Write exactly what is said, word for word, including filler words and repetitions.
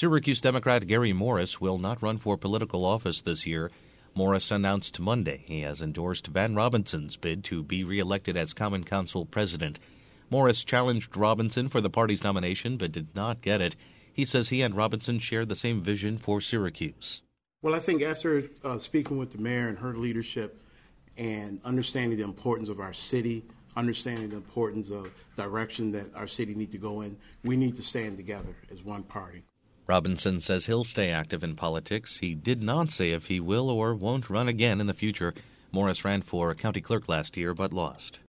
Syracuse Democrat Gary Morris will not run for political office this year. Morris announced Monday he has endorsed Van Robinson's bid to be reelected as Common Council president. Morris challenged Robinson for the party's nomination but did not get it. He says he and Robinson share the same vision for Syracuse. Well, I think after uh, speaking with the mayor and her leadership and understanding the importance of our city, understanding the importance of direction that our city needs to go in, we need to stand together as one party. Robinson says he'll stay active in politics. He did not say if he will or won't run again in the future. Morris ran for county clerk last year but lost.